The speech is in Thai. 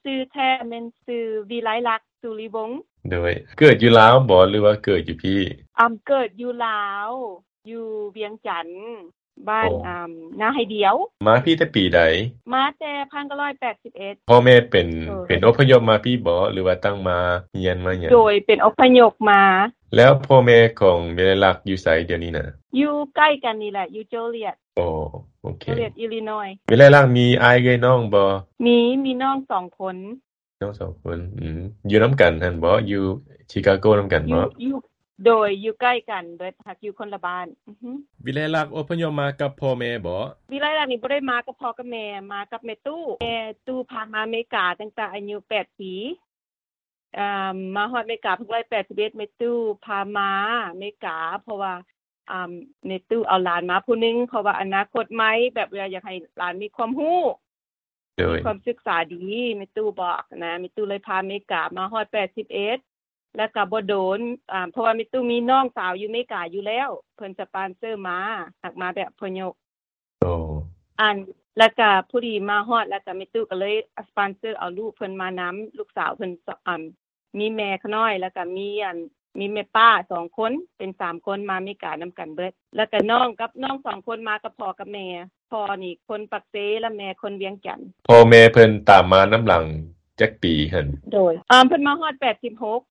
ชื่อแท้แม่นชื่อวิไลลักษณ์สุริวงศ์โดยเกิดอยู่ลาวบ่หรือว่าเกิดอยู่พี่เกิดอยู่ลาวอยู่เวียงจันทน์บ้านนาให้เดียวมาพี่แต่ปีใดมาแต่1981 พ่อแม่เป็นอพยพมาพี่บ่หรือว่าตั้งมาเรียนมาหยังโดยเป็นอพยพมาแล้วพ่อแม่ของวิไลลักษณ์อยู่ไสเดี๋ยวนี้น่ะอยู่ใกล้กันนี่แหละอยู่โจเลียตโอเคโจเลียตอิลลินอยส์วิไลลักษณ์มีอ้ายเอ้ยน้องบ่มีน้อง2คนน้อง2คนอยู่นํกันหั่นบ่อยู่ชิคาโกนํกันบ่อยู่โดยอยู่ใกล้กันเบิดฮักอยู่คนละบ้านวิไลลักษณ์อพยพมากับพ่อแม่บ่วิไลลักษณ์นี่บ่ได้มากับพ่อกับแม่มากับแม่ตู้พามาอเมริกาตั้งแต่อายุ8ปีมาฮอดอเมริกา1981แม่ตู้พามาอเมริกาเพราะว่าแม่ตู้เอาหลานมาผู้นึงเพราะว่าอนาคตใหม่แบบอยากให้หลานมีความรู้มีความศึกษาดีแม่ตู้บอกนะแม่ตู้เลยพาอเมริกามาฮอด81แล้วก็บ่โดนเพราะว่าแม่ตู้มีน้องสาวอยู่อเมริกาอยู่แล้วเพิ่นสปอนเซอร์มาหักมาแบบพยพแล้วก็ผู้ดีมาฮอดแล้วก็แม่ตู้ก็เลยสปอนเซอร์เอาลูกเพิ่นมานํลูกสาวเพิ่นมีแม่ขน้อยแล้วก็มีแม่ป้า2คนเป็น3คนมาอเมริกานํกันเบิดแล้วก็น้อง2คนมากับพ่อกับแม่พ่อนี่คนปักเสและแม่คนเวียงจันทน์พ่อแม่เพิ่นตามมานํหลังจักปีหั่นโดยเพิ่นมาฮอด86